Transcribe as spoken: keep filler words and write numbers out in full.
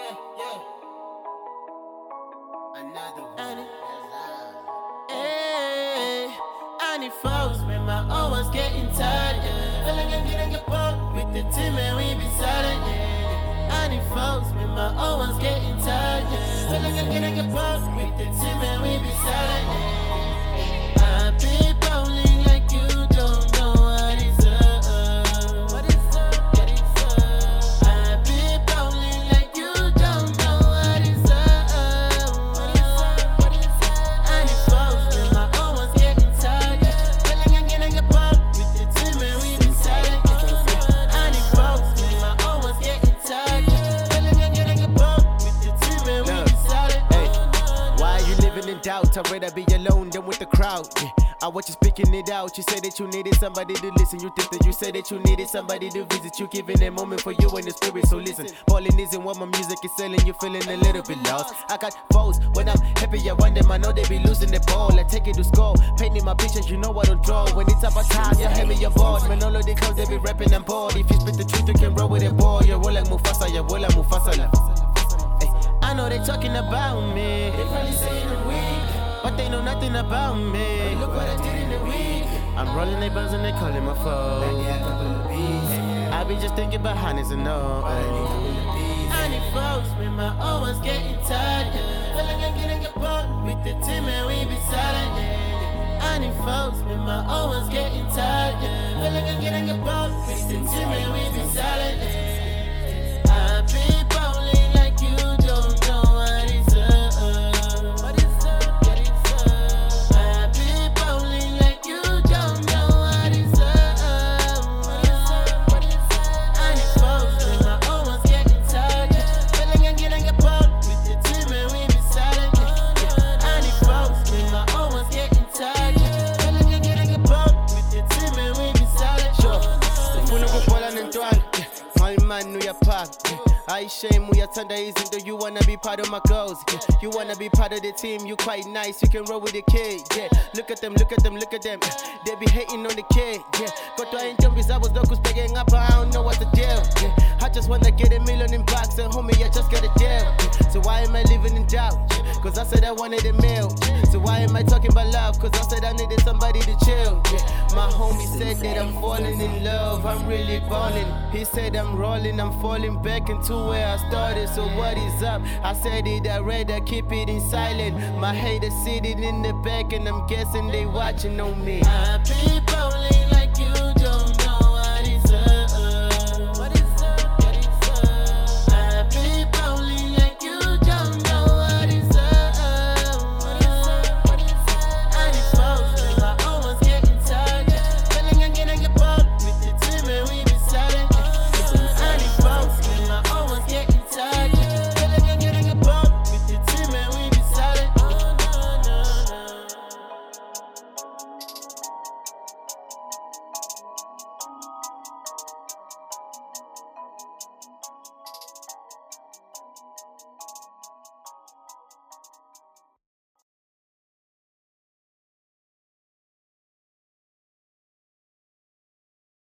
yeah. Another one. Hey, I need folks, man, my own one's getting tired, yeah. Feel like I'm getting a pump with the team and we be silent, yeah. I need folks, man, my own one's getting tired, yeah. Feel like I'm getting a pump with the team and we be silent, yeah. I've been bowling like you don't know what is up. What is up? What is up? I've been bowling like you don't know what is up. What is up? What is up? I need folks, man, my own one's getting tired. Feel like I'm getting a pump with the team and we be silent. I need folks, man, my own one's getting tired. Feel like I'm getting a pump with the team and we be silent. Hey, why are you living in doubt? I'd rather be alone than with the crowd. Yeah. I watch you speaking it out. You said that you needed somebody to listen. You think that you said that you needed somebody to visit. You giving a moment for you and the spirit. So listen, balling isn't what my music is selling. You feeling a little bit lost. I got foes when I'm happy. I want them. I know they be losing the ball. I take it to score. Painting my pictures, you know I don't draw. When it's up a time, you heavy, you're bored. Man, all of the comes they be rapping, I'm bored. If you spit the truth, you can roll with it, boy. You roll like Mufasa, you roll like Mufasa. Hey, I know they talking about me. They probably saying I'm weak, but they know nothing about me. look what I did in the week. I'm rolling they buns and they calling my phone. Yeah, a couple of beats. I be just thinking about honey's and no. I need folks, man, my own one's getting tired, yeah. Feel like I'm getting a pump with the team and we be silent, yeah. I need folks, man, my own one's getting tired, yeah. Feel like I'm getting a pump with the team and we be silent, yeah. I've been bowling like you don't know what is up. What is up? What is up? I've been bowling like you don't know what is up. What is up? What is up? I need folks, man, my own one's getting tired, yeah. Feel like I'm getting a pump with the team and we be silent, yeah. I need folks, man, my own one's getting tired, yeah. Feel like I'm getting a pump with the team and we be silent. Sure. Ufuna ukubhola nentwana. My man uyaphaka. I shame uyathanda izinto. You wanna be part of my goals. Yeah. You wanna be part of the team. You quite nice. You can roll with the kid. Yeah. Look at them, look at them, look at them. They be hating on the kid. Yeah. Kodwa intombi zabo zilokhu zibheke ngapha. I don't know what the deal. Yeah. I just wanna get a million in bucks and homie, I just got a deal. Yeah. So why am I living in doubt? Yeah. Cause I said I wanted a meal. Yeah. So why am I talking about love? Cause I said I needed somebody to chill. Yeah. My homie said that I'm falling in love. I'm really balling. He said I'm rolling. I'm falling back into where I started. So what is up? I said it, I read, I keep it in silent. My haters sitting in the back and I'm guessing they watching on me. I people